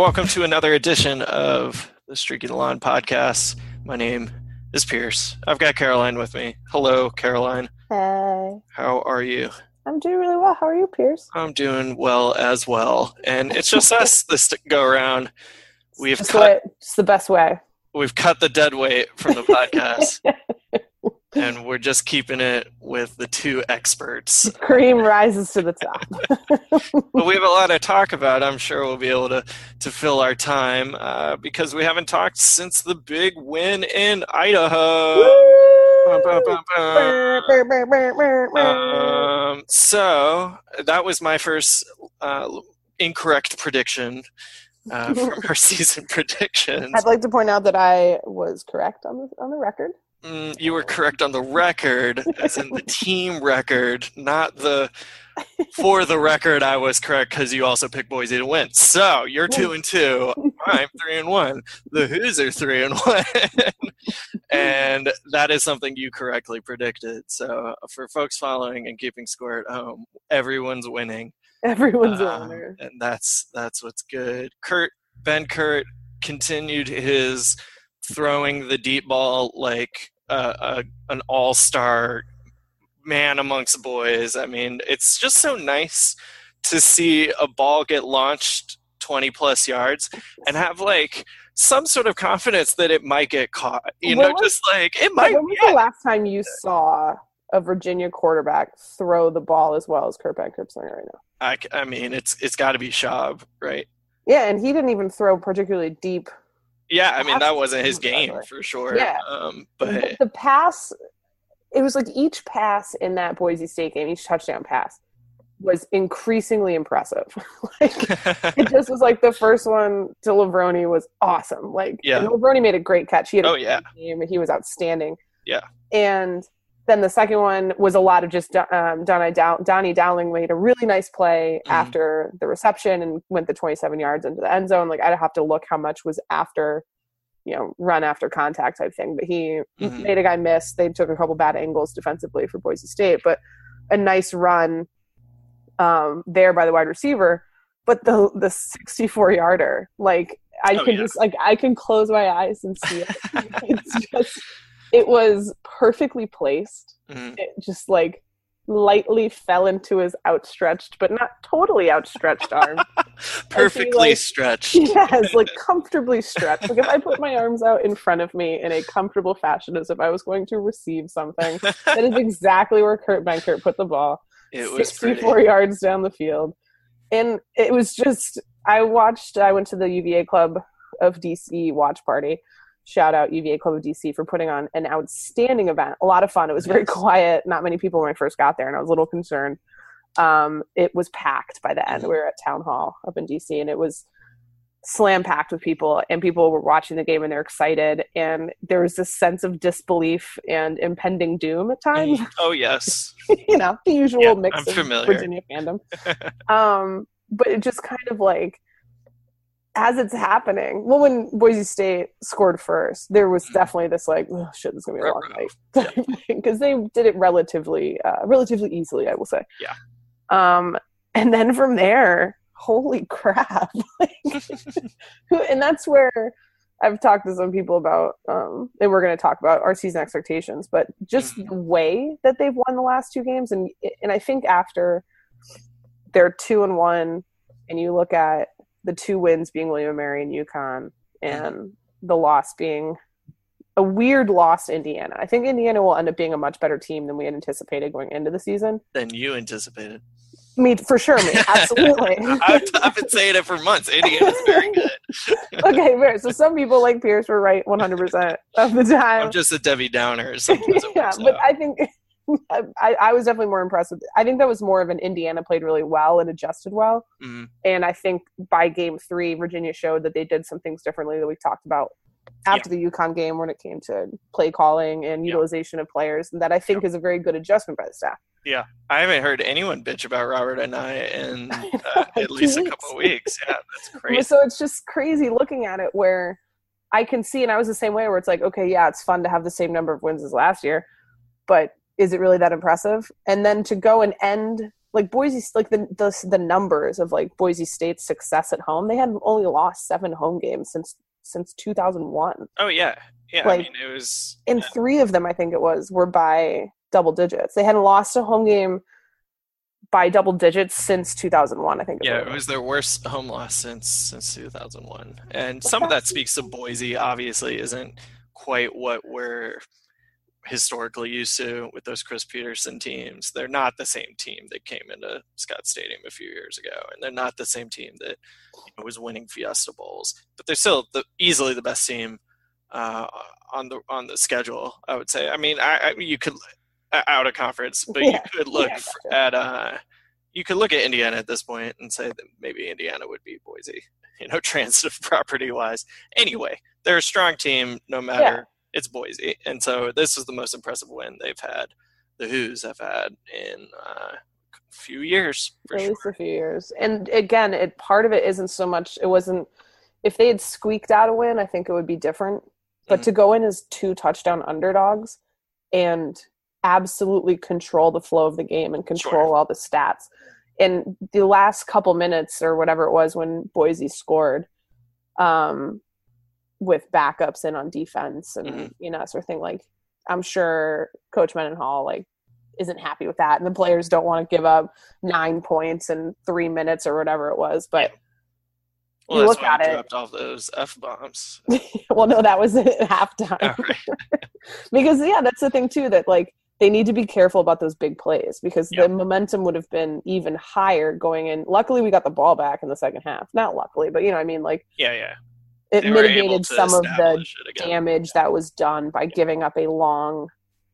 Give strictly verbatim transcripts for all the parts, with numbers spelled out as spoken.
welcome to another edition of the Streaky the Lawn podcast. My name is Pierce. I've got Caroline with me. Hello, Caroline. Hey. How are you? I'm doing really well. How are you, Pierce? I'm doing well as well. And it's just us this go around. We've Just cut the, it's the best way. we've cut the dead weight from the podcast. And we're just keeping it with the two experts. Cream rises to the top. But we have a lot to talk about. I'm sure we'll be able to, to fill our time uh, because we haven't talked since the big win in Idaho. Bum, bum, bum, bum. Um, so that was my first uh, incorrect prediction uh, from our season predictions. I'd like to point out that I was correct on the on the record. Mm, you were correct on the record, as in the team record, not the for the record. I was correct because you also picked Boise to win. So you're two and two. I'm three and one. The Who's are three and one, and that is something you correctly predicted. So for folks following and keeping score at home, everyone's winning. Everyone's a Um, winner. and that's that's what's good. Kurt Ben Kurt continued his throwing the deep ball like uh, a, an all-star man amongst boys. I mean, it's just so nice to see a ball get launched twenty plus yards and have like some sort of confidence that it might get caught. You When know, was- just like it might. When was yeah. the last time you saw a Virginia quarterback throw the ball as well as Kurt Benkert's throwing it right now? I, I mean, it's it's got to be Schaub, right? Yeah, and he didn't even throw particularly deep. Yeah, I mean, that Pass- wasn't his game Exactly. for sure. Yeah. Um, The, but the pass, it was like each pass in that Boise State game, each touchdown pass, was increasingly impressive. Like, it just was like the first one to Lavroni was awesome. Like, Yeah. and Lavroni made a great catch. He had a Oh, great yeah. game. He was outstanding. Yeah. And then the second one was a lot of just um, Donnie, Dow- Donnie Dowling made a really nice play Mhm. after the reception and went the twenty-seven yards into the end zone. Like, I'd have to look how much was after, you know, run after contact type thing. But he Mhm. made a guy miss. They took a couple bad angles defensively for Boise State, but a nice run um, there by the wide receiver. But the the sixty-four yarder, like I Oh, could yeah. just like I can close my eyes and see it. It's just it was perfectly placed. Mhm. It just like lightly fell into his outstretched, but not totally outstretched arm. perfectly like- stretched. Yes, like comfortably stretched. Like if I put my arms out in front of me in a comfortable fashion as if I was going to receive something, that is exactly where Kurt Benkert put the ball. It was pretty. sixty-four yards down the field. And it was just, I watched, I went to the U V A Club of D C watch party. Shout out U V A Club of D C for putting on an outstanding event. A lot of fun. It was very Yes. quiet. Not many people when I first got there, and I was a little concerned. Um, it was packed by the end. We were at Town Hall up in D C, and it was slam packed with people, and people were watching the game and they're excited. And there was this sense of disbelief and impending doom at times. Oh, yes. You know, the usual Yeah, mix I'm of familiar. Virginia fandom. um, but it just kind of like, as it's happening, well, when Boise State scored first, there was definitely this like, oh shit, this is gonna be a long Ruh-roh. night, because they did it relatively, uh, relatively easily, I will say. Yeah. Um, and then from there, holy crap! Like, and that's where I've talked to some people about, um, and we're going to talk about our season expectations, but just Mhm. the way that they've won the last two games, and and I think after they're two and one, and you look at the two wins being William and Mary and UConn, and the loss being a weird loss to Indiana. I think Indiana will end up being a much better team than we had anticipated going into the season. Than you anticipated. Me, for sure, me, absolutely. I've, I've been saying it for months. Indiana's very good. Okay, fair. So some people like Pierce were right one hundred percent of the time. I'm just a Debbie Downer. Sometimes it Yeah, works but out. I think I, I was definitely more impressed with I think that was more of an Indiana played really well and adjusted well. Mhm. And I think by game three, Virginia showed that they did some things differently that we talked about after the UConn game when it came to play calling and Yeah. utilization of players. And that I think is a very good adjustment by the staff. Yeah, I haven't heard anyone bitch about Robert and I in uh, at least a Two couple of weeks. Yeah, that's But crazy. So it's just crazy looking at it where I can see, and I was the same way where it's like, okay, yeah, it's fun to have the same number of wins as last year, but is it really that impressive? And then to go and end like Boise, like the, the the numbers of like Boise State's success at home. They had only lost seven home games since since two thousand one. Oh yeah, yeah. Like, I mean, it was, and uh, three of them, I think it was, were by double digits. They hadn't lost a home game by double digits since two thousand one. I think. yeah, it was their worst home loss since since two thousand one, and What's some of that? that speaks to Boise. Obviously, isn't quite what we're historically used to with those Chris Peterson teams. They're not the same team that came into Scott Stadium a few years ago, and they're not the same team that, you know, was winning Fiesta Bowls. But they're still the, easily the best team uh, on the on the schedule, I would say. I mean, I, I you could out of conference, but Yeah. you could look Yeah, for, gotcha. at uh, you could look at Indiana at this point and say that maybe Indiana would beat Boise, you know, transitive property wise. Anyway, they're a strong team no matter. Yeah. It's Boise, and so this is the most impressive win they've had. The Who's have had in uh, a few years, for At sure. least a few years. And again, it part of it isn't so much. It wasn't. If they had squeaked out a win, I think it would be different. But Mhm. to go in as two touchdown underdogs and absolutely control the flow of the game and control Sure. all the stats. And the last couple minutes or whatever it was when Boise scored, um, with backups in on defense and Mhm. you know, that sort of thing. Like, I'm sure Coach Mendenhall like isn't happy with that, and the players don't want to give up nine points in three minutes or whatever it was. But Well, you that's look why at he it. dropped all those f bombs. Well, no, that was at halftime. All right. Because yeah, that's the thing too, that like they need to be careful about those big plays because Yeah. the momentum would have been even higher going in. Luckily, we got the ball back in the second half. Not luckily, but you know, what I mean, like Yeah, yeah. it They were able mitigated to some of the establish it again. damage that was done by giving up a long,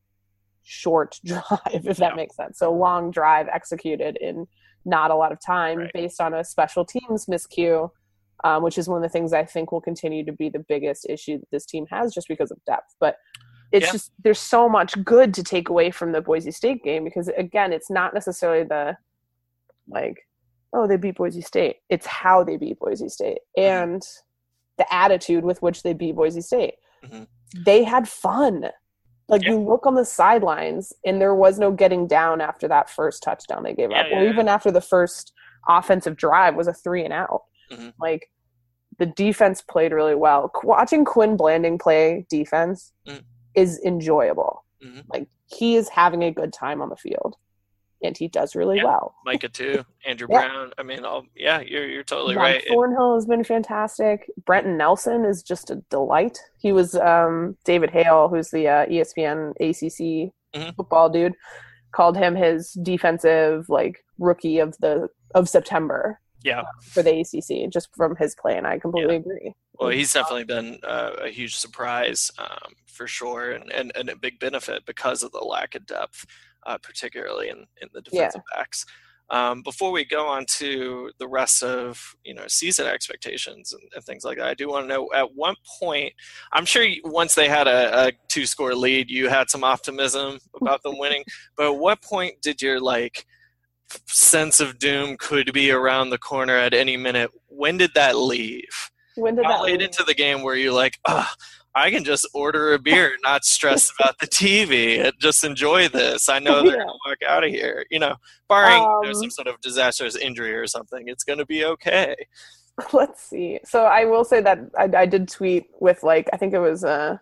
short drive, if that Yeah. makes sense. So long drive executed in not a lot of time Right. based on a special teams miscue, um, which is one of the things I think will continue to be the biggest issue that this team has just because of depth. But it's Yeah. just there's so much good to take away from the Boise State game because, again, it's not necessarily the, like, oh, they beat Boise State. It's how they beat Boise State and the attitude with which they beat Boise State. Mhm. They had fun. Like, Yeah. you look on the sidelines, and there was no getting down after that first touchdown they gave Yeah, up. yeah, or even after the first offensive drive was a three and out. Mhm. Like, the defense played really well. Qu- Watching Quinn Blanding play defense Mhm. is enjoyable. Mhm. Like, he is having a good time on the field, and he does really Yeah. well. Micah too, Andrew Yeah. Brown. I mean, all, yeah, you're you're totally Mike right. It- Thornhill has been fantastic. Brenton Nelson is just a delight. He was um, David Hale, who's the uh, E S P N A C C Mhm. football dude, called him his defensive like rookie of the of September yeah. for the A C C, just from his play, and I completely agree. Well, he's definitely been uh, a huge surprise um, for sure, and, and, and a big benefit because of the lack of depth, uh, particularly in, in the defensive backs. Um, before we go on to the rest of, you know, season expectations and, and things like that, I do want to know at what point, I'm sure you, once they had a, a two-score lead, you had some optimism about them winning, but at what point did your, like, sense of doom could be around the corner at any minute? When did that leave? When did How that late leave? into the game were you like, oh, I can just order a beer, not stress about the T V, and just enjoy this. I know they're Yeah. going to walk out of here. You know, barring you know, Um, some sort of disastrous injury or something, it's going to be okay. Let's see. So I will say that I, I did tweet with like I think it was uh,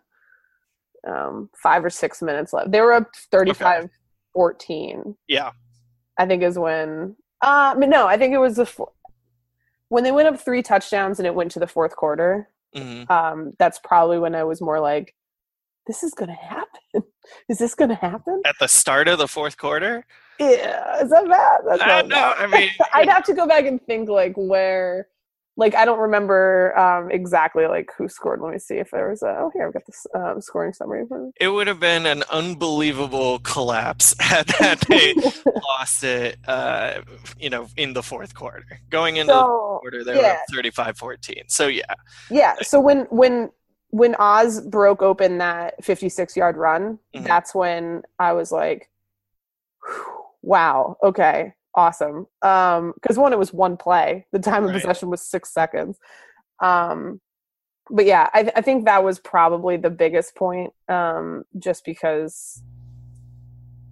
um, five or six minutes left. They were up thirty-five fourteen. Yeah. I think is when. Uh, but no, I think it was the four, when they went up three touchdowns and it went to the fourth quarter. hmm Um, that's probably when I was more like, "This is gonna happen. Is this gonna happen?" At the start of the fourth quarter? Yeah, is that bad? That's I not know. bad. I mean, I'd have to go back and think like where. Like, I don't remember um, exactly, like, who scored. Let me see if there was a... Oh, here, I've got this um, scoring summary for me. it would have been an unbelievable collapse had that they lost it, uh, you know, in the fourth quarter. Going into the So, quarter, they were yeah. up thirty-five fourteen. So, yeah. Yeah, so when when when Oz broke open that fifty-six-yard run, Mhm. that's when I was like, "Whew, wow, okay, awesome. Um, because one, it was one play. The time of Right. possession was six seconds. Um, but yeah, I, I think that was probably the biggest point, um, just because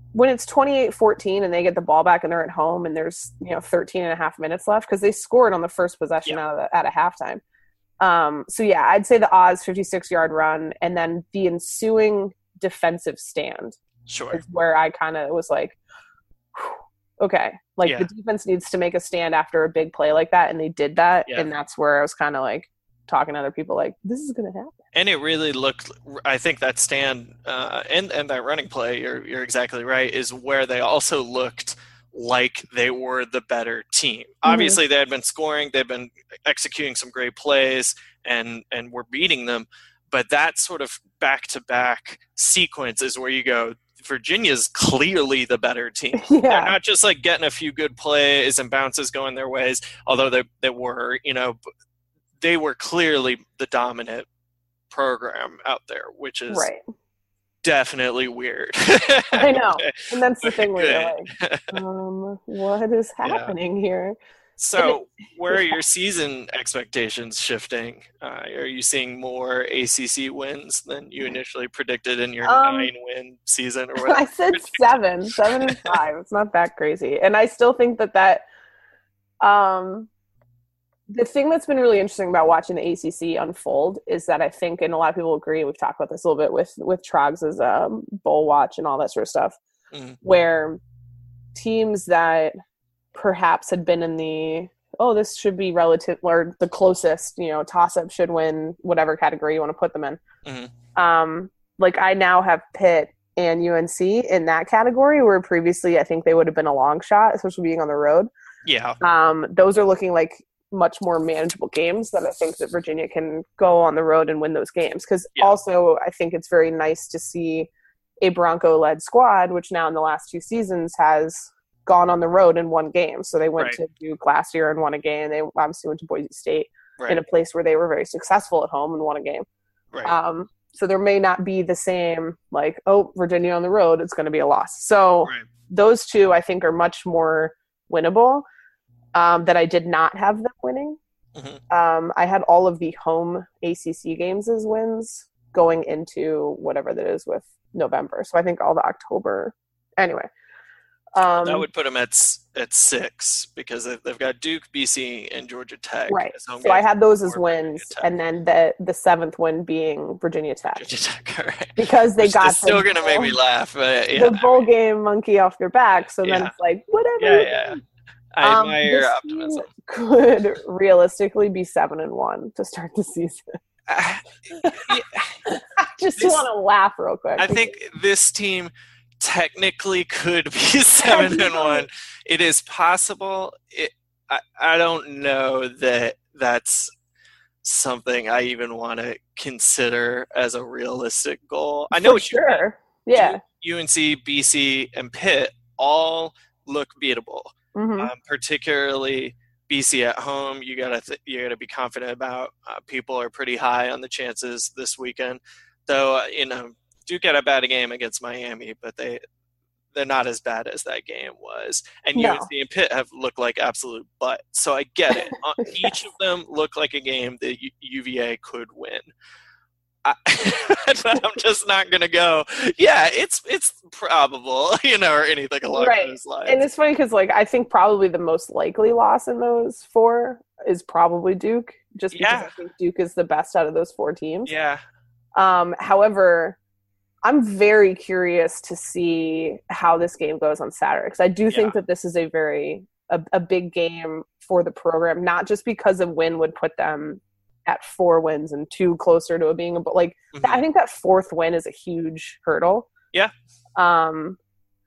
when it's twenty-eight fourteen and they get the ball back and they're at home and there's, you know, thirteen and a half minutes left, because they scored on the first possession Yeah. out of the, at a halftime. Um, so yeah, I'd say the Oz fifty-six yard run and then the ensuing defensive stand Sure. is where I kind of was like, whew, okay, like Yeah. the defense needs to make a stand after a big play like that, and they did that, Yeah. and that's where I was kind of like talking to other people like, this is going to happen. And it really looked, I think that stand uh, and, and that running play, you're, you're exactly right, is where they also looked like they were the better team. Mm-hmm. Obviously, they had been scoring, they've been executing some great plays, and, and were beating them. But that sort of back-to-back sequence is where you go, Virginia's clearly the better team. Yeah. They're not just like getting a few good plays and bounces going their ways, although they, they were, you know, they were clearly the dominant program out there, which is right. definitely weird. I know. And that's the thing where you're like, um, what is happening yeah. here? So where are your season expectations shifting? Uh, are you seeing more A C C wins than you initially predicted in your um, nine-win season? Or whatever? I said seven, seven and five. It's not that crazy. And I still think that that um, the thing that's been really interesting about watching the A C C unfold is that I think, and a lot of people agree, we've talked about this a little bit with, with Trogs' um, bowl watch and all that sort of stuff, mm-hmm. where teams that perhaps had been in the, oh, this should be relative, or the closest, you know, toss-up should win whatever category you want to put them in. Mm-hmm. Um, like I now have Pitt and U N C in that category, where previously I think they would have been a long shot, especially being on the road. Yeah. Um, those are looking like much more manageable games that I think that Virginia can go on the road and win those games. Because yeah. also I think it's very nice to see a Bronco-led squad, which now in the last two seasons has gone on the road and won games. So they went right. to Duke last year and won a game. They obviously went to Boise State right. in a place where they were very successful at home and won a game. Right. Um, so there may not be the same, like, oh, Virginia on the road, it's going to be a loss. So right. those two, I think, are much more winnable, um, that I did not have them winning. Mm-hmm. Um, I had all of the home A C C games as wins going into whatever that is with November. So I think all the October – anyway. Um, that would put them at at six, because they've got Duke, B C, and Georgia Tech. Right. So I had those as wins, and then the the seventh win being Virginia Tech. Virginia Tech, right. Because they Which got is still going to make me laugh. But yeah, the bowl game monkey off their back. So then yeah. it's like, whatever. Yeah, yeah. I um, admire your optimism. Could realistically be seven and one to start the season. Uh, yeah. I just this, want to laugh real quick. I think this team technically could be seven and one. It is possible. It, I, I don't know that that's something I even want to consider as a realistic goal. I know For what sure. You mean. Yeah. U N C, B C, and Pitt all look beatable. Mm-hmm. Um, particularly B C at home. You gotta th- you gotta be confident about. Uh, people are pretty high on the chances this weekend, though. Uh, you know. Duke had a bad game against Miami, but they they're not as bad as that game was. And no. U N C and Pitt have looked like absolute butt. So I get it. Each yes. of them look like a game that U- UVA could win. I, I'm just not gonna go. Yeah, it's it's probable, you know, or anything along right. those lines. And it's funny because, like, I think probably the most likely loss in those four is probably Duke, just because yeah. I think Duke is the best out of those four teams. Yeah. Um. However, I'm very curious to see how this game goes on Saturday, because I do think yeah. that this is a very a, a big game for the program, not just because a win would put them at four wins and two closer to it being, but like mm-hmm. I think that fourth win is a huge hurdle. Yeah. Um,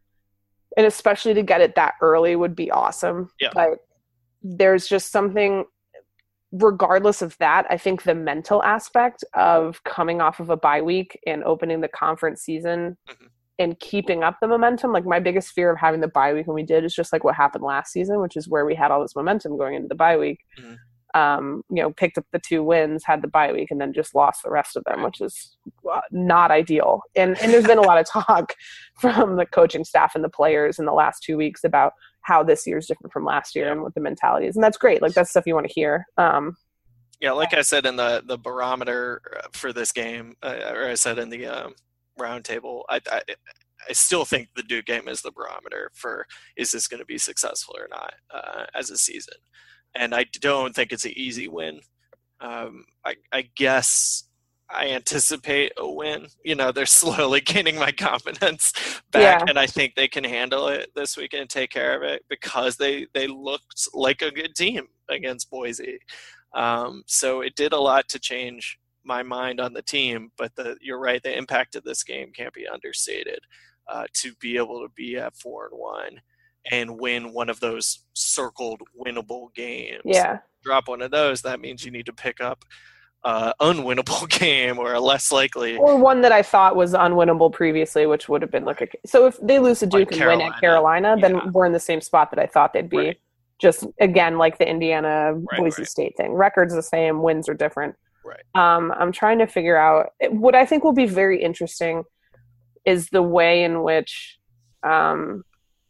and especially to get it that early would be awesome. Yeah. But there's just something. Regardless of that, I think the mental aspect of coming off of a bye week and opening the conference season mm-hmm. and keeping up the momentum, like my biggest fear of having the bye week when we did is just like what happened last season, which is where we had all this momentum going into the bye week. Mm-hmm. Um, you know, picked up the two wins, had the bye week, and then just lost the rest of them, which is not ideal. And and there's been a lot of talk from the coaching staff and the players in the last two weeks about how this year is different from last year and what the mentality is. And that's great. Like, that's stuff you want to hear. Um, yeah, like I said in the, the barometer for this game, uh, or I said in the um, roundtable, I, I I still think the Duke game is the barometer for is this going to be successful or not uh, as a season. And I don't think it's an easy win. Um, I, I guess I anticipate a win. You know, they're slowly gaining my confidence back, Yeah. and I think they can handle it this weekend and take care of it because they, they looked like a good team against Boise. Um, so it did a lot to change my mind on the team, but the, you're right, the impact of this game can't be understated. Uh, to be able to be at four and one and win one of those circled winnable games. Yeah. Drop one of those, that means you need to pick up uh, unwinnable game or a less likely. Or one that I thought was unwinnable previously, which would have been like a. So if they lose to Duke Like and win at Carolina, then yeah. we're in the same spot that I thought they'd be. Right. Just again, like the Indiana Right, Boise right. State thing. Records the same, wins are different. Right. Um, I'm trying to figure out what I think will be very interesting is the way in which um,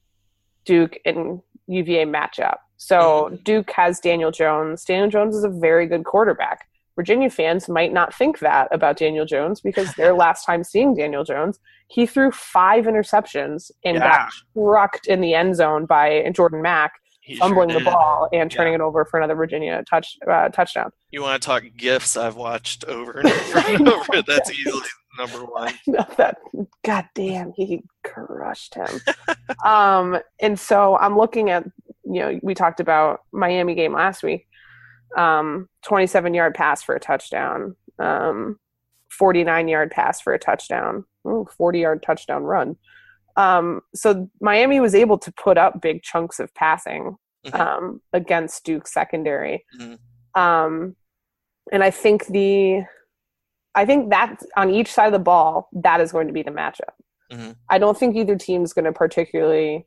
Duke and U V A match up. So Mm-hmm. Duke has Daniel Jones. Daniel Jones is a very good quarterback. Virginia fans might not think that about Daniel Jones because their last time seeing Daniel Jones, he threw five interceptions and Yeah. got trucked in the end zone by Jordan Mack, He fumbling sure the did. ball and turning Yeah. it over for another Virginia touch uh, touchdown. You want to talk gifts I've watched over and over and know, over. That's easily number one. No, that God damn, he crushed him. um, and so I'm looking at, you know, we talked about Miami game last week. Um, twenty-seven yard pass for a touchdown. Um, forty-nine yard pass for a touchdown. Ooh, forty yard touchdown run. Um, so Miami was able to put up big chunks of passing Mhm. um, against Duke's secondary. Mhm. Um, and I think the, I think that on each side of the ball, that is going to be the matchup. Mhm. I don't think either team is going to particularly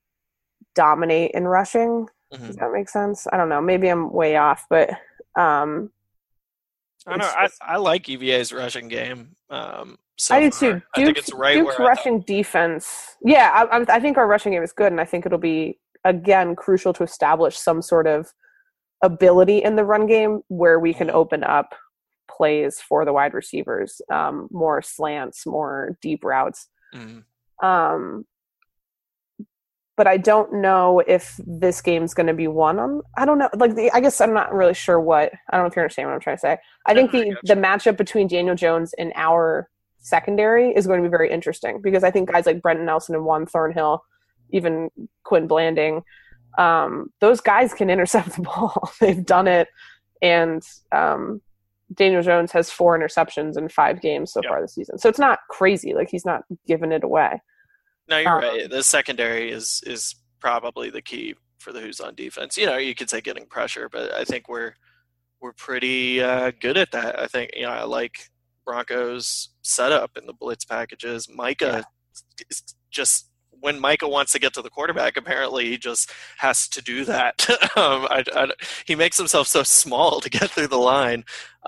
dominate in rushing. Mhm. Does that make sense? I don't know. Maybe I'm way off, but um, I don't know. it's I, just- I like U V A's rushing game. Um, so I do far. too. I think Duke's, it's right Duke's where I thought. rushing defense. Yeah, I, I, I think our rushing game is good, and I think it'll be again crucial to establish some sort of ability in the run game where we can Mhm. open up plays for the wide receivers, um, more slants, more deep routes. Mhm. Um, but I don't know if this game's going to be won on. I don't know. Like, the, I guess I'm not really sure what. I don't know if you understand what I'm trying to say. I think No, I the gotcha. the matchup between Daniel Jones and our secondary is going to be very interesting because I think guys like Brenton Nelson and Juan Thornhill, even Quinn Blanding, um, those guys can intercept the ball. They've done it, and um, Daniel Jones has four interceptions in five games so Yep. far this season. So it's not crazy. Like, he's not giving it away. No, you're Um, right. The secondary is is probably the key for the Who's on defense. You know, you could say getting pressure, but I think we're we're pretty uh, good at that. I think you know I like Broncos setup in the blitz packages. Micah is just when Micah wants to get to the quarterback, apparently he just has to do that. um, I, I, he makes himself so small to get through the line.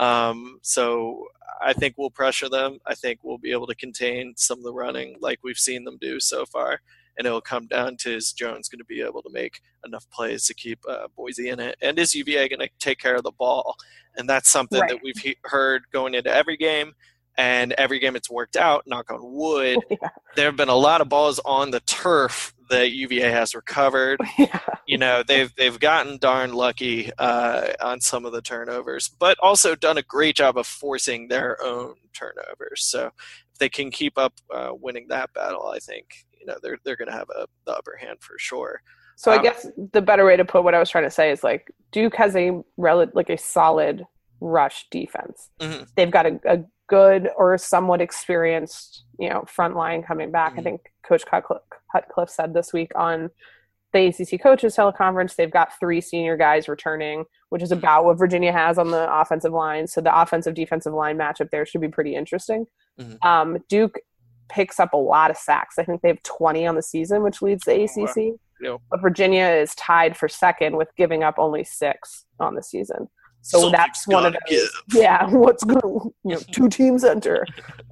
Um, so I think we'll pressure them. I think we'll be able to contain some of the running like we've seen them do so far. And it'll come down to is Jones going to be able to make enough plays to keep uh, Boise in it? And is U V A going to take care of the ball? And that's something Right. that we've he- heard going into every game. And every game it's worked out, knock on wood. Yeah. There have been a lot of balls on the turf that U V A has recovered. Yeah. You know, they've they've gotten darn lucky uh, on some of the turnovers, but also done a great job of forcing their own turnovers. So if they can keep up uh, winning that battle, I think you know they're they're going to have a, the upper hand for sure. So I Um, guess the better way to put what I was trying to say is like Duke has a rel- like a solid rush defense. Mhm. They've got a, a good or somewhat experienced, you know, front line coming back. Mhm. I think Coach Cutcliffe, Cutcliffe said this week on the A C C coaches teleconference, they've got three senior guys returning, which is about what Virginia has on the offensive line. So the offensive defensive line matchup there should be pretty interesting. Mhm. Um, Duke picks up a lot of sacks. I think they have twenty on the season, which leads the A C C. Yep. But Virginia is tied for second with giving up only six on the season. So Something's that's one of gotta those. give. Yeah, what's going to, you know, two teams enter.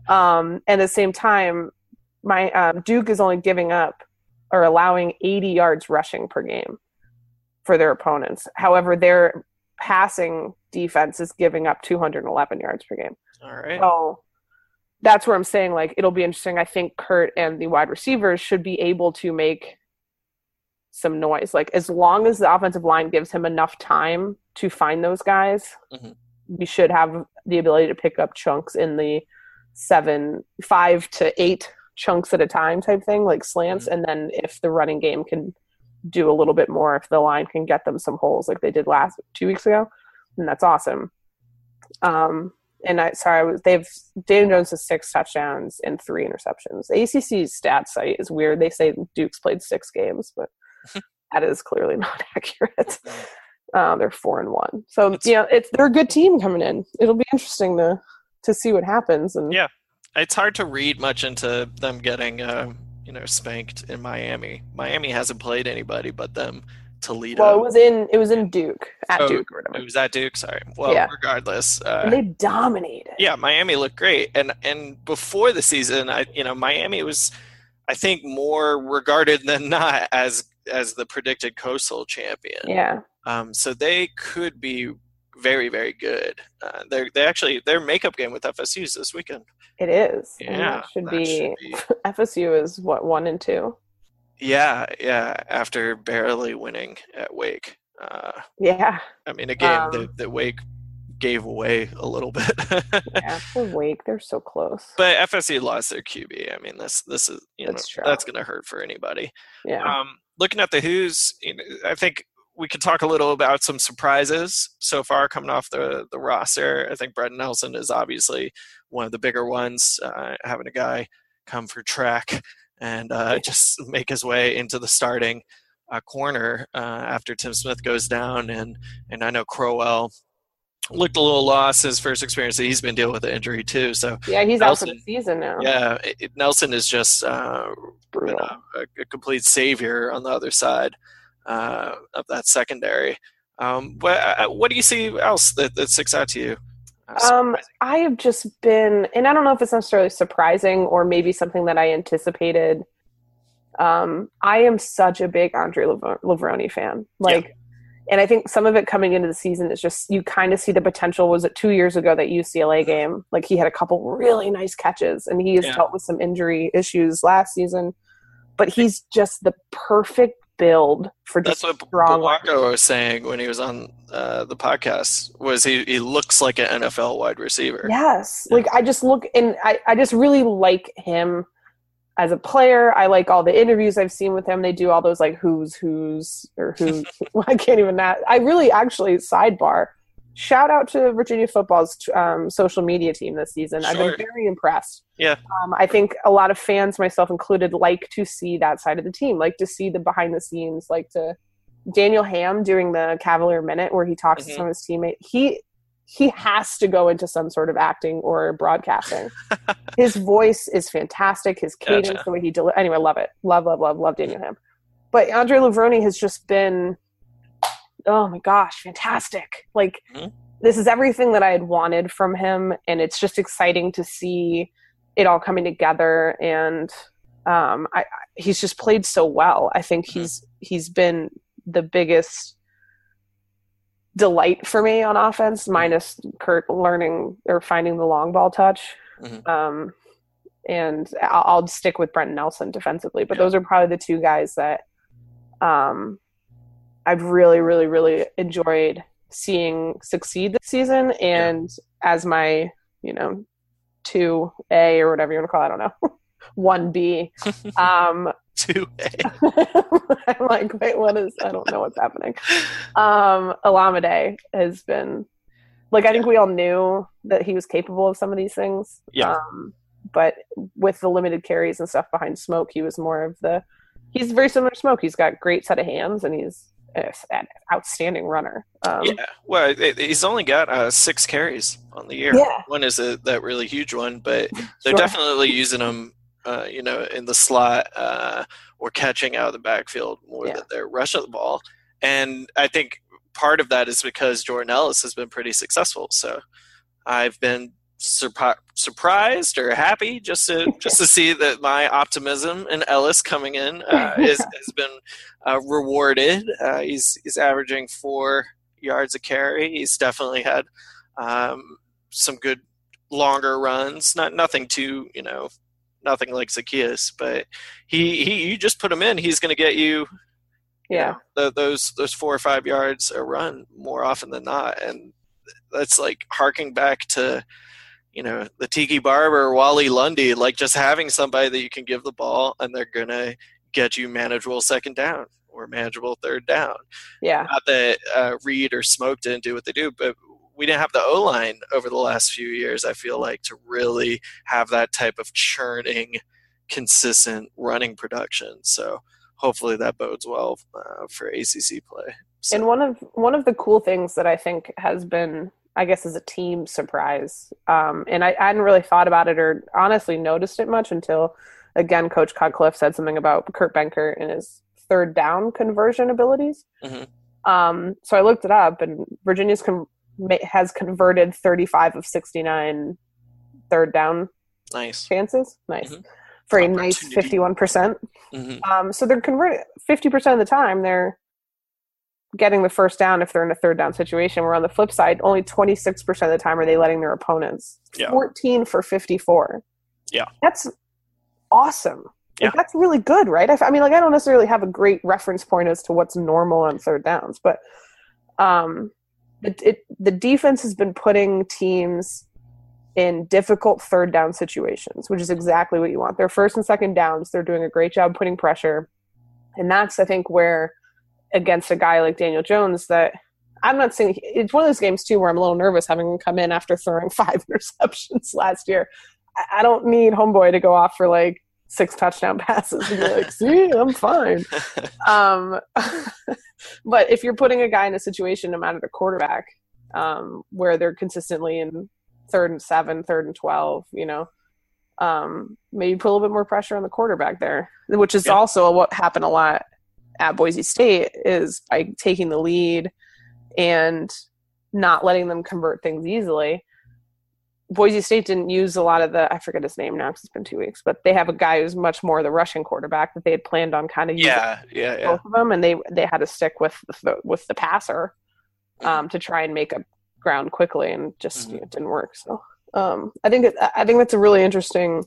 Um, and at the same time, my um, Duke is only giving up or allowing eighty yards rushing per game for their opponents. However, their passing defense is giving up two hundred eleven yards per game. All right. So that's where I'm saying, like, it'll be interesting. I think Kurt and the wide receivers should be able to make some noise. Like, as long as the offensive line gives him enough time to find those guys, mm-hmm. we should have the ability to pick up chunks in the seven, five to eight chunks at a time type thing, like slants. Mm-hmm. And then if the running game can do a little bit more, if the line can get them some holes like they did last two weeks ago, then that's awesome. Um, and I, sorry, I was, they've, Daniel Jones has six touchdowns and three interceptions. The A C C's stats site is weird. They say Duke's played six games, but that is clearly not accurate. Uh, they're four and one. So, it's, you know, it's, they're a good team coming in. It'll be interesting to, to see what happens. And yeah, it's hard to read much into them getting, uh, you know, spanked in Miami. Miami hasn't played anybody but them. Toledo. Well, it was in it was in Duke at oh, Duke or whatever. It was at Duke. Sorry. Well, yeah. regardless, uh, and they dominated. Yeah, Miami looked great, and and before the season, I you know Miami was, I think, more regarded than not as as the predicted Coastal champion. Yeah. Um. So they could be very very good. Uh, they they actually their makeup game with F S U is this weekend. It is. Yeah. And that should that be, should be. F S U is what, one and two. Yeah, yeah. After barely winning at Wake. Uh, yeah. I mean, a game um, that, that Wake gave away a little bit. yeah, for Wake, they're so close. But F S U lost their Q B. I mean, this this is you that's know true. That's going to hurt for anybody. Yeah. Um, looking at the Who's, you know, I think we could talk a little about some surprises so far coming off the the roster. I think Brett Nelson is obviously one of the bigger ones. Uh, having a guy come for track and uh, just make his way into the starting uh, corner uh, after Tim Smith goes down. And, and I know Crowell looked a little lost his first experience. He's been dealing with the injury too. So yeah, he's Nelson, out for the season now. Yeah, it, Nelson is just uh, been a, a complete savior on the other side uh, of that secondary. Um, but uh, what do you see else that, that sticks out to you? Um, I have just been, and I don't know if it's necessarily surprising or maybe something that I anticipated. Um, I am such a big Andre Levrone fan. Like, yeah. And I think some of it coming into the season is just, you kind of see the potential. Was it two years ago, that U C L A game? Like, he had a couple really nice catches, and he has yeah. dealt with some injury issues last season, but he's just the perfect build for just That's what strong. Blanco was saying when he was on uh, the podcast, was he, he looks like an N F L wide receiver. Yes. Yeah. Like, I just look, and I, I just really like him as a player. I like all the interviews I've seen with him. They do all those, like, who's, who's, or who. I can't even, that. I really actually, sidebar, shout out to Virginia football's um, social media team this season. Sure. I've been very impressed. Yeah. Um, I think a lot of fans, myself included, like to see that side of the team, like to see the behind the scenes, like to Daniel Ham during the Cavalier Minute where he talks mm-hmm. to some of his teammates. He, he has to go into some sort of acting or broadcasting. His voice is fantastic. His cadence, gotcha. The way he delivers. Anyway, love it. Love, love, love, love Daniel Ham. But Andre Levrone has just been, oh my gosh, fantastic. Like, mm-hmm. this is everything that I had wanted from him, and it's just exciting to see it all coming together. And um, I, I, he's just played so well. I think mm-hmm. he's he's been the biggest delight for me on offense, mm-hmm. minus Kurt learning or finding the long ball touch. Mm-hmm. Um, and I'll, I'll stick with Brent Nelson defensively, but yeah. those are probably the two guys that um, – I've really, really, really enjoyed seeing succeed this season. And yeah. as my, you know, two A or whatever you want to call it, I don't know, one B. Um, two A. I'm like, wait, what is, I don't know what's happening. Um, Olamide has been, like, I think we all knew that he was capable of some of these things. Yeah. Um, but with the limited carries and stuff behind Smoke, he was more of the, he's very similar to Smoke. He's got great set of hands, and he's an outstanding runner. Um, yeah, well, he's only got uh, six carries on the year. Yeah. One is a, that really huge one, but they're Sure. definitely using him, uh, you know, in the slot uh, or catching out of the backfield more Yeah. than they're rushing the ball. And I think part of that is because Jordan Ellis has been pretty successful. So I've been surpi- surprised or happy just to just to see that my optimism in Ellis coming in uh, is, has been uh, rewarded. Uh, he's he's averaging four yards a carry. He's definitely had um, some good longer runs. Not nothing too, you know, nothing like Zacchaeus, but he he you just put him in, he's going to get you, you Yeah. know, the, those those four or five yards a run more often than not, and that's like harking back to, you know, the Tiki Barber, Wally Lundy, like just having somebody that you can give the ball and they're going to get you manageable second down or manageable third down. Yeah. Not that uh, Reed or Smoke didn't do what they do, but we didn't have the O-line over the last few years, I feel like, to really have that type of churning, consistent running production. So hopefully that bodes well uh, for A C C play. So. And one of one of the cool things that I think has been, I guess, is a team surprise, um, and I, I hadn't really thought about it or honestly noticed it much until, again, Coach Cutcliffe said something about Kurt Benkert and his third down conversion abilities. Mm-hmm. Um, so I looked it up, and Virginia's com- has converted thirty-five of sixty-nine third down nice chances. Nice. Mm-hmm. For a nice fifty-one percent. Mm-hmm. Um, so they're converting fifty percent of the time. They're getting the first down if they're in a third down situation, where on the flip side, only twenty-six percent of the time are they letting their opponents. Yeah. fourteen for fifty-four. Yeah. That's awesome. Yeah. Like, that's really good, right? I, I mean, like, I don't necessarily have a great reference point as to what's normal on third downs, but um, it, it the defense has been putting teams in difficult third down situations, which is exactly what you want. They're first and second downs. They're doing a great job putting pressure. And that's, I think, where against a guy like Daniel Jones that I'm not saying – it's one of those games, too, where I'm a little nervous having him come in after throwing five interceptions last year. I, I don't need Homeboy to go off for, like, six touchdown passes and be like, see, I'm fine. Um, but if you're putting a guy in a situation, no matter the quarterback, um, where they're consistently in third and seven, third and twelve, you know, um, maybe put a little bit more pressure on the quarterback there, which is yeah. also what happened a lot at Boise State, is by taking the lead and not letting them convert things easily. Boise State didn't use a lot of the, I forget his name now because it's been two weeks, but they have a guy who's much more the rushing quarterback that they had planned on kind of using yeah, yeah, yeah. both of them, and they they had to stick with the, with the passer um, mm-hmm. to try and make up ground quickly, and just mm-hmm. you know, it didn't work. So um, I think it, I think that's a really interesting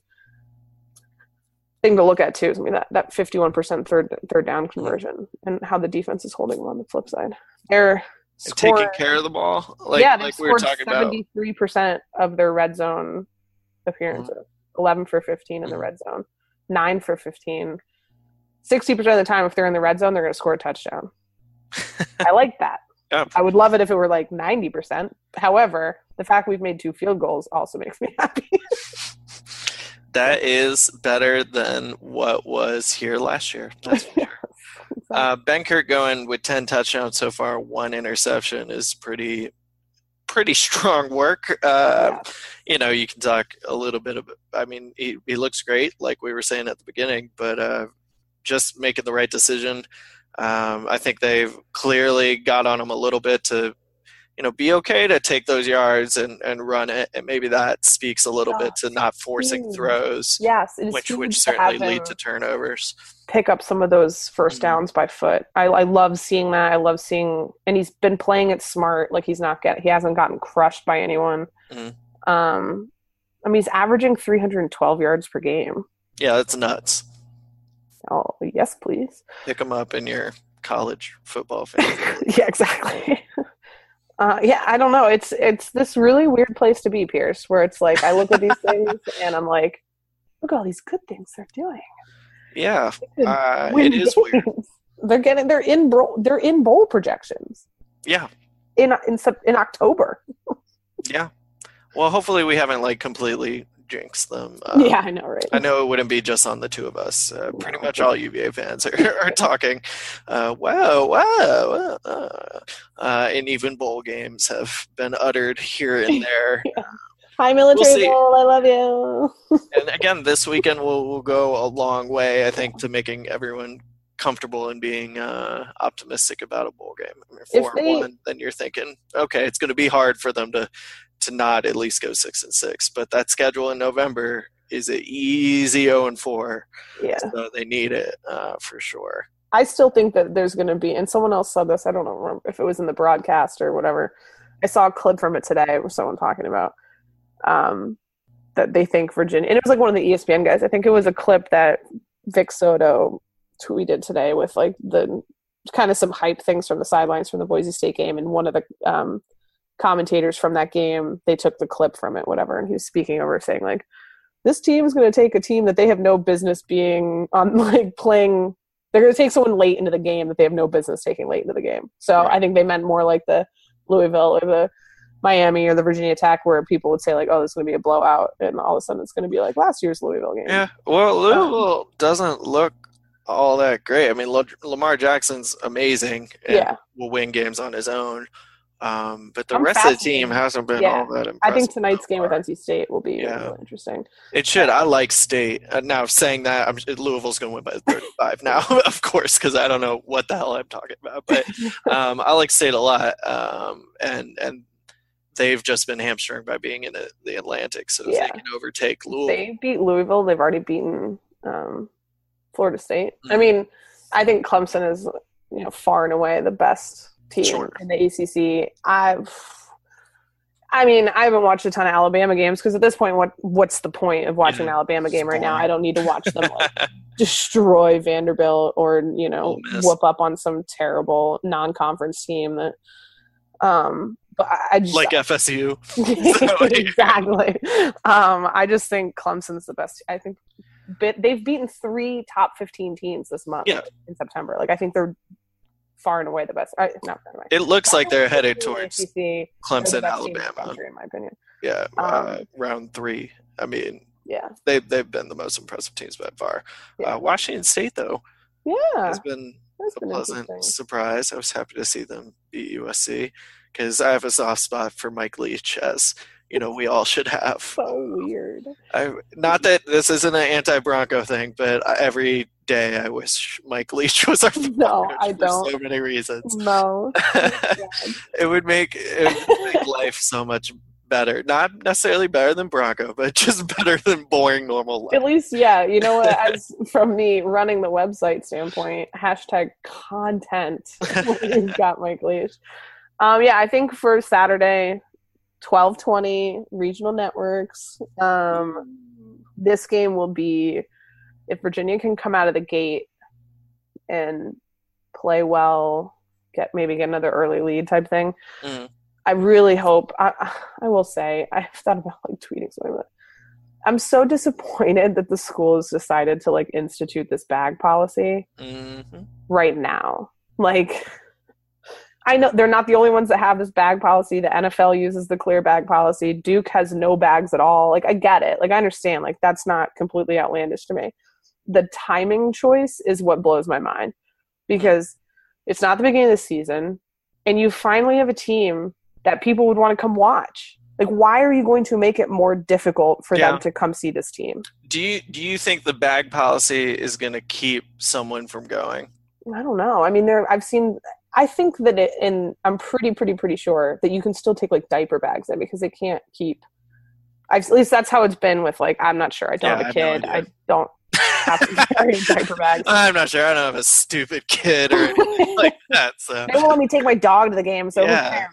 thing to look at too. I mean, that that fifty-one percent third third down conversion mm-hmm. and how the defense is holding them on the flip side. They're Score, taking care of the ball, like, yeah, they like we scored were talking seventy-three percent about. of their red zone appearances. Mm-hmm. eleven for fifteen in mm-hmm. the red zone, nine for fifteen. sixty percent of the time, if they're in the red zone, they're going to score a touchdown. I like that. Yeah. I would love it if it were like ninety percent. However, the fact we've made two field goals also makes me happy. That is better than what was here last year. That's for sure. Uh, Benkert going with ten touchdowns so far, one interception is pretty, pretty strong work. Uh, yeah. You know, you can talk a little bit about. I mean, he he looks great, like we were saying at the beginning, but uh, just making the right decision. Um, I think they've clearly got on him a little bit to, you know, be okay to take those yards and, and run it, and maybe that speaks a little oh, bit to not forcing huge. throws. Yes, which which certainly lead to turnovers. Pick up some of those first mm-hmm. downs by foot. I, I love seeing that. I love seeing, and he's been playing it smart. Like he's not get, he hasn't gotten crushed by anyone. Mm-hmm. Um, I mean, he's averaging three hundred twelve yards per game. Yeah, that's nuts. Oh, yes, please. Pick him up in your college football fan. Yeah, exactly. Uh, yeah, I don't know. It's it's this really weird place to be, Pierce, where it's like I look at these things and I'm like, look at all these good things they're doing. Yeah, uh, it is weird. They're getting they're in bowl, they're in bowl projections. Yeah, in in in October. Yeah, well, hopefully we haven't like completely jinxed them. Um, yeah, I know, right? I know it wouldn't be just on the two of us. Uh, pretty much all U V A fans are, are talking. Uh, wow, wow, uh, uh, and even bowl games have been uttered here and there. Yeah. Hi, Military we'll Bowl. I love you. And again, this weekend will will go a long way, I think, to making everyone comfortable and being uh, optimistic about a bowl game. I mean, four and one, then you're thinking, okay, it's going to be hard for them to to not at least go six and six. But that schedule in November is an easy zero and four. Yeah, so they need it uh, for sure. I still think that there's going to be, and someone else said this. I don't know if it was in the broadcast or whatever. I saw a clip from it today with someone talking about. um, that they think Virginia, and it was like one of the E S P N guys. I think it was a clip that Vic Soto tweeted today with like the kind of some hype things from the sidelines from the Boise State game, and one of the um, commentators from that game, they took the clip from it, whatever, and he was speaking over saying like, this team is going to take a team that they have no business being on, like playing. They're going to take someone late into the game that they have no business taking late into the game. So right. I think they meant more like the Louisville or the Miami or the Virginia Tech, where people would say like, oh, this is going to be a blowout, and all of a sudden it's going to be like last year's Louisville game. Yeah, well, Louisville um, doesn't look all that great. I mean, L- Lamar Jackson's amazing and yeah. will win games on his own. Um, but the I'm rest of the team hasn't been yeah. all that impressive. I think tonight's so game with N C State will be yeah. really interesting. It should. I like State. Uh, now, saying that, I'm, Louisville's going to win by thirty-five now, of course, because I don't know what the hell I'm talking about. But um, I like State a lot, um, and and they've just been hamstrung by being in the, the Atlantic. So if yeah. they can overtake Louisville. They beat Louisville. They've already beaten um, Florida State. Mm-hmm. I mean, I think Clemson is, you know, far and away the best team sure. in the A C C. I've, I mean, I haven't watched a ton of Alabama games because at this point, what what's the point of watching yeah. an Alabama game right now? I don't need to watch them like, destroy Vanderbilt or, you know, whoop up on some terrible non-conference team that. Um, but I just like F S U. Exactly. Um, I just think Clemson's the best. I think they've beaten three top fifteen teams this month yeah. in September. Like I think they're far and away the best. I, not anyway. It looks like they're headed towards A C C, Clemson, Alabama. In, country, in my opinion. Yeah, um, uh, round three. I mean, yeah, they they've been the most impressive teams by far. Yeah. Uh, Washington State, though, yeah, has been That's a been pleasant surprise. I was happy to see them beat U S C because I have a soft spot for Mike Leach, as you know we all should have. So weird. I not that this isn't an anti-Bronco thing, but every day I wish Mike Leach was our no, I for don't. so many reasons. No, it would make it would make life so much better. Not necessarily better than Bronco, but just better than boring normal life. At least, yeah. You know what? As from me running the website standpoint, hashtag content. You've got Mike Leach. Um, yeah, I think for Saturday, twelve twenty regional networks. Um, this game will be if Virginia can come out of the gate and play well, get maybe get another early lead type thing. Mm. I really hope. I, I will say I've thought about like tweeting something. But I'm so disappointed that the school has decided to like institute this bag policy mm-hmm. right now. Like. I know they're not the only ones that have this bag policy. The N F L uses the clear bag policy. Duke has no bags at all. Like, I get it. Like, I understand. Like, that's not completely outlandish to me. The timing choice is what blows my mind because it's not the beginning of the season and you finally have a team that people would want to come watch. Like, why are you going to make it more difficult for yeah. them to come see this team? Do you, do you think the bag policy is going to keep someone from going? I don't know. I mean, there. I've seen – I think that it, and I'm pretty, pretty, pretty sure that you can still take like diaper bags in because they can't keep. I've, at least that's how it's been with like. I'm not sure. I don't yeah, have a kid. I, I don't have to carry diaper bags. I'm not sure. I don't have a stupid kid or anything like that. So they won't let me take my dog to the game. So yeah.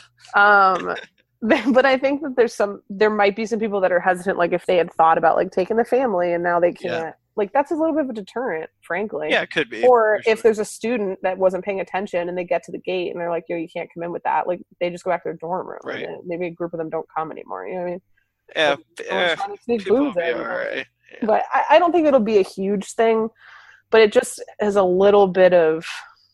um, but I think that there's some. There might be some people that are hesitant. Like if they had thought about like taking the family and now they can't. Yeah. Like, that's a little bit of a deterrent, frankly. Yeah, it could be. Or sure. if there's a student that wasn't paying attention and they get to the gate and they're like, yo, you can't come in with that. Like, they just go back to their dorm room. Right. And maybe a group of them don't come anymore. You know what I mean? Yeah. Like, yeah people will be all right. Yeah. But I, I don't think it'll be a huge thing. But it just is a little bit of,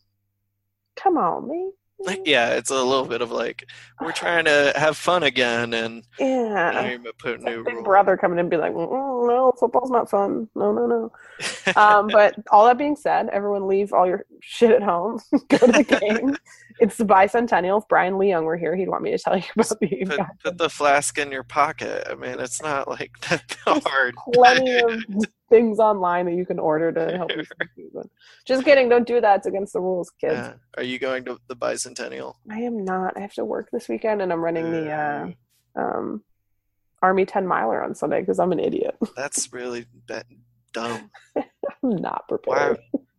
come on, man. Like, yeah, it's a little bit of like we're trying to have fun again, and yeah, you know, put new big rules. brother coming in and be like, mm, no, football's not fun. No, no, no. um, but all that being said, everyone leave all your shit at home. Go to the game. It's the bicentennial. If Brian Lee Young were here, he'd want me to tell you about the. Put, put the flask in your pocket. I mean, it's not like that hard. Plenty of things online that you can order to help you. Just kidding. Don't do that. It's against the rules, kids. Yeah. Are you going to the bicentennial? I am not. I have to work this weekend, and I'm running the uh, um, Army ten miler on Sunday because I'm an idiot. That's really be- dumb. I'm not prepared.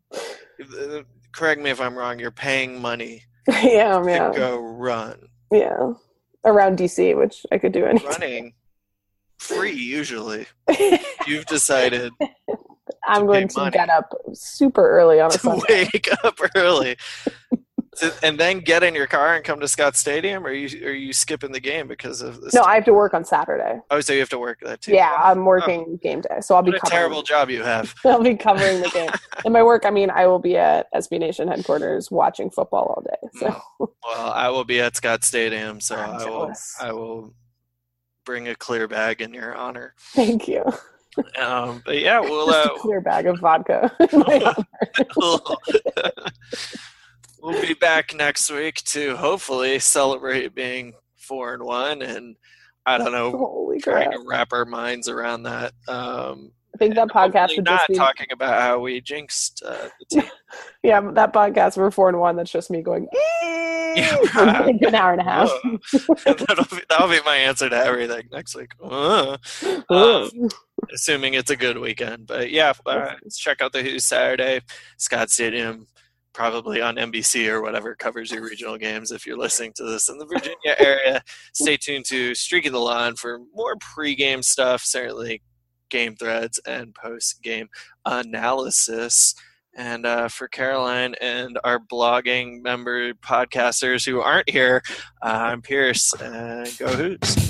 Wow. Correct me if I'm wrong. You're paying money. yeah, to yeah. go run. Yeah, around D C, which I could do anything. Running free usually. You've decided I'm to going pay to money get up super early on a to Sunday. wake up early. To- and then get in your car and come to Scott Stadium, or are you are you skipping the game because of this? No, I have to work on Saturday. Oh, so you have to work that too. Yeah, I'm Oh, working game day, so I'll be what a covering. terrible job you have. I'll be covering the game. In my work, I mean, I will be at S B Nation headquarters watching football all day. So, Well, I will be at Scott Stadium, so I'm I will jealous. I will bring a clear bag in your honor. Thank you. Um, but yeah, we'll Just uh, a clear bag of vodka. in my honor. we'll, we'll be back next week to hopefully celebrate being four and one, and I don't know, Holy trying crap! to wrap our minds around that. Um, I think that and podcast hopefully would not just be talking about how we jinxed uh, the team. yeah, that podcast we're four and one. That's just me going Yeah. for like an hour and a half. that'll, be, that'll be my answer to everything next week. Uh, um, assuming it's a good weekend. But yeah, uh, let's check out the Who's Saturday, Scott Stadium, probably on N B C or whatever covers your regional games if you're listening to this in the Virginia area. Stay tuned to Streaking the Lawn for more pregame stuff, certainly game threads and post-game analysis. And uh, for Caroline and our blogging member podcasters who aren't here, uh, I'm Pierce, and go Hoots.